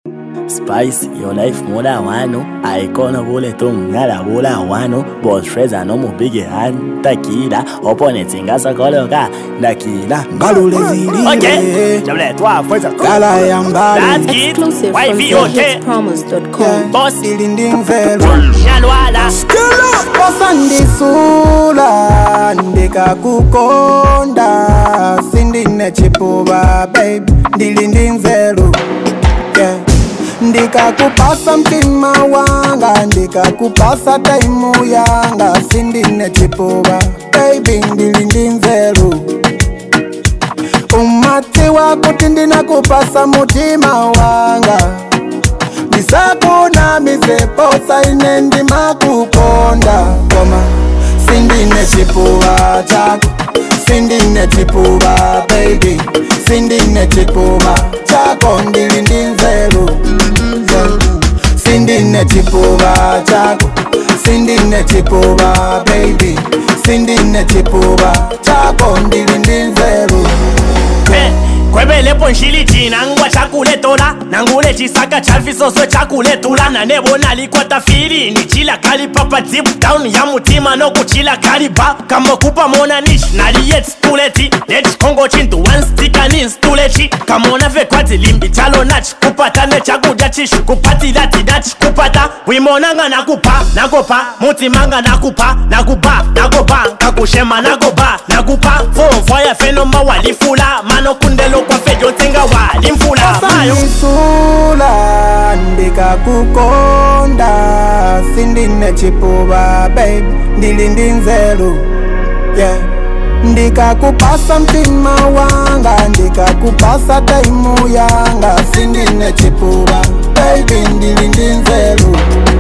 Spice, your life more than one. I gonna roll it on, not a roll and one. But Freza no more big hand. Takida, opponents in Gasa Cologa, Nakila. Okay, Jamlet, what for the That's exclusive Why from thehitspromos.com. Boss Dilinding velo Yalwala Osandi sula Ndika kukonda Sindine chipuba babe Dilinding velo yeah. Ndika kupasa mtima wanga Ndika kupasa taimu yanga Sindine chipuba baby Dilinding velo Umati wako tindina kupasa mutima wanga Nisakuna miseposa inendi makukonda Koma Sindine chipuwa chako Sindine chipuwa baby Sindine chipuwa chako ndilindinzelu Sindine chipuwa chako Sindine chipuwa baby Sindine chipuwa chako ndilindinzelu Kwebele ponshili china ngwa chakule tola Nangule chisaka chafisoso chakule tula Nanebo nalikwata fili ni chila kali papa deep down ya mutima no kuchila kali ba Kama kupa mona nish naliyet stuleti Lech kongo chintu one stika ni stuleti Kamona ve kwati limbi chalo nach Kupata ne chakuja chishu kupati dati dach Kupata wimonanga nakupa Mutimanga nakupa Kakushema nakupa Fo ya fenoma walifula Mano kundelo kwa fejo tenga walimfula Mayo Sula ndika kukonda Sindine chipuba babe Ndilindinzelu yeah. Ndika kupasa mtima wanga Ndika kupasa taimu yanga Sindine chipuba baby ndilindinzelu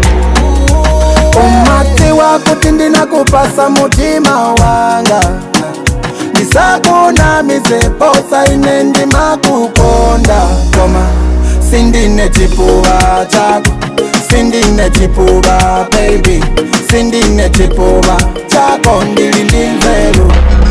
Umati wako tindina kupasa mutima wanga Nisakuna miseposa inendi makukonda Koma Sindine chipuwa chako Sindine chipuwa baby Sindine chipuwa chako ndilindinzelu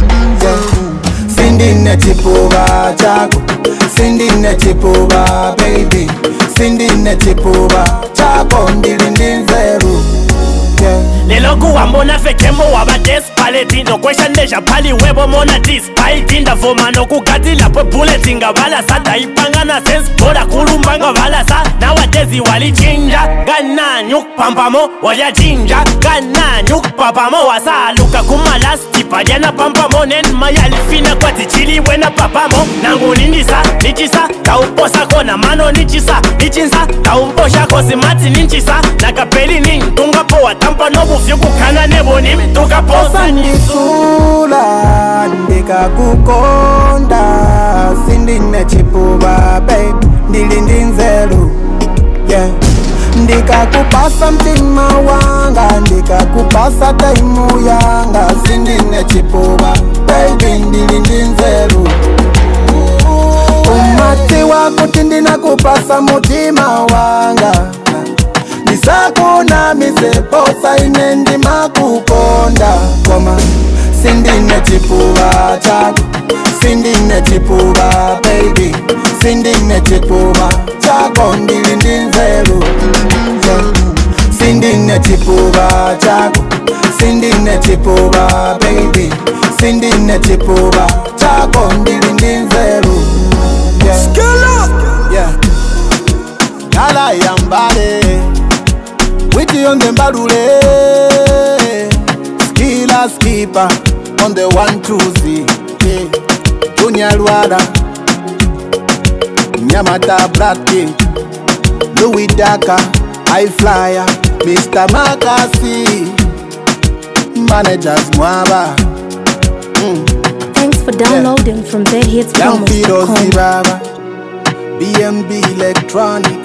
Sindine chipuwa chako Sindine chipuwa baby Sindine chipuwa chako ndilindinzelu Lelo kuwa mbona fekemo waba despaleti No question deja pali webo mona dispaiti Ndavoma no kukatila pwe buleti Ngabala sa taipanga na sense Boda kulumba ngabala sa Nawadezi wali chinja Gana nyuk pampamo Waya chinja Gana nyuk papamo Wasa luka kumalasti Padiana pampamo Nen mayali fina kwa tichili wena papamo Nangu nindisa Nichisa Kauposa kona mano nichisa Nichinsa Kaumposha kosi mati ninchisa Nakapeli nintunga poa Tampa nobu fiuku kana nebo nimi tukaposa Nisula ndika kukonda Sindine chipuba babe Ndilindinzelu yeah. Ndika kupasa mtima wanga Ndika kupasa taimu yanga Sindine chipuba baby ndilindinzelu Umati wako tindina kupasa mutima wanga Nisakuna miseposa inendi makukonda Koma Sindine chipuwa chako Sindine chipuwa baby Sindine chipuwa chako ndilindinzelu Sindine chipuwa chako Sindine chipuwa baby Sindine chipuwa chako ndilindinzelu yeah. Nala yambale Witty on the Badule Skilla skipper on the 1-2-Z yeah. Junior Luada Nyamata Bratty Louis Daka High Flyer Mr. Makasi Managers Mwaba Thanks for downloading from thehitspromos.com. BMB Electronic